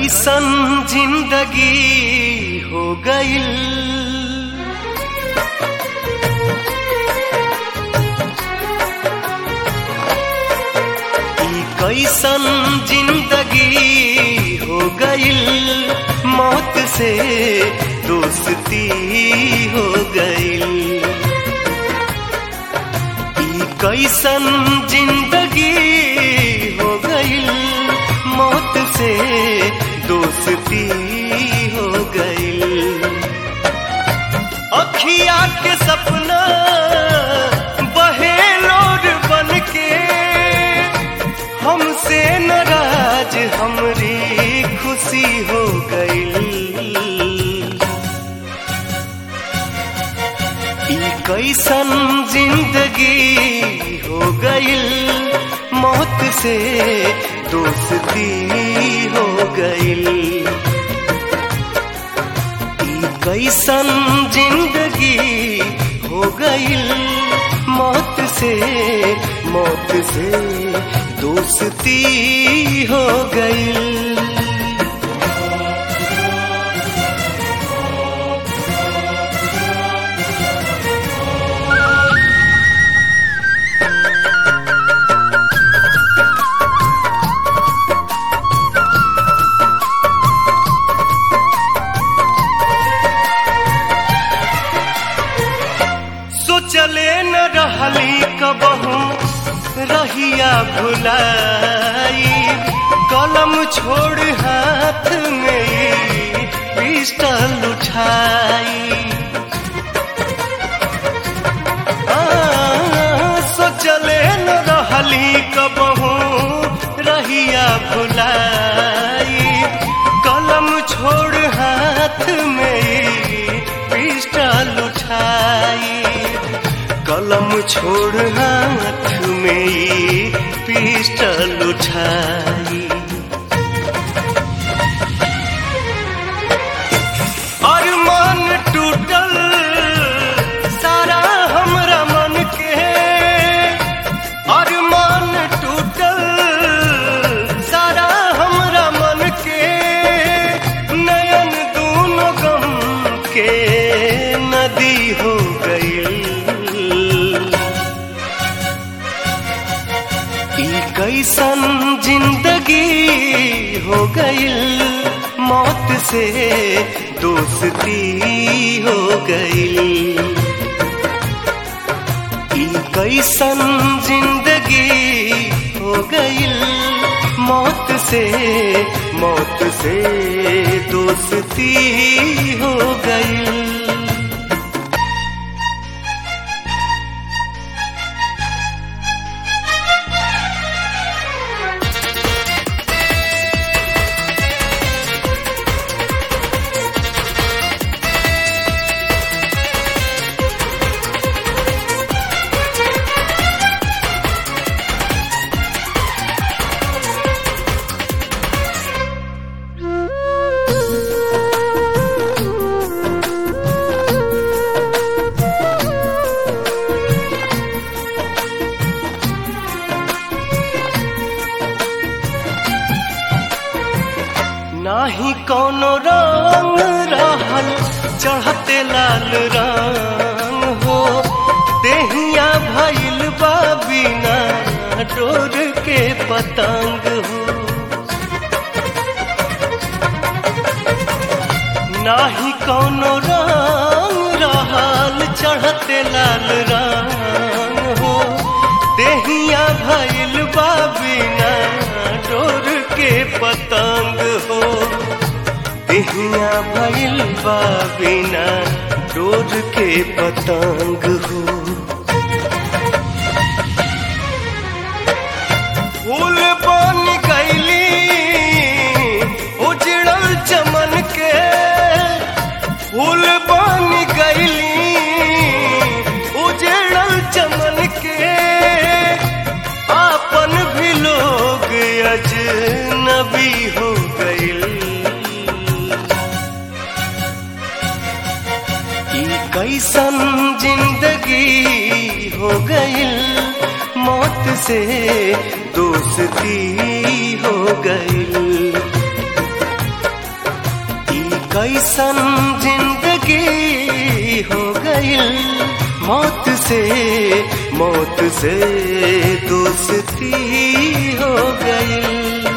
कैसन जिंदगी हो गई, कैसन जिंदगी हो गई, मौत से दोस्ती हो गई। कैसन जिंदगी हो गई, मौत से दोस्ती हो गई। अखिया के सपना बहे लोर बन के, हमसे नाराज हमरी खुशी हो गई। कैसन जिंदगी हो गई, मौत से दोस्ती हो गई। कैसन जिंदगी हो गई, मौत से दोस्ती हो गई। चले न रहली कबहू रहिया भुलाई, कलम छोड़ हाथ में पिस्टल उठाई। सो चले न रहली कबहू रहिया भुलाई, कलम छोड़ हाथ में पिस्टल उठाई। कलम छोड़ हाथ में पिस्टल उठाई। अरमान टूटल सारा हमरा मन के, अरमान टूटल सारा हमरा मन के, नयन दूनों गम के नदी हो गई। कैसन जिंदगी हो गई, मौत से दोस्ती हो गई। कैसन जिंदगी हो गई, मौत से दोस्ती हो गई। नाही कोनो रंग रहल चढ़ते लाल रंग हो, देहिया भइल बा बिना डोर के पतंग हो। नाही कोनो रंग रहल चढ़ते लाल रंग हो, देहिया भइल बा बिना डोर के पतंग हो। देहिया भइल बा बिना डोर के पतंग हो। फूल बन गईली उजड़ल चमन के, फूल बन गईली उजड़ल चमन के, आपन भी लोग अजनबी हो गईल। कैसन जिंदगी हो गई, मौत से दोस्ती हो गई। कैसन जिंदगी हो गई, मौत से दोस्ती हो गई।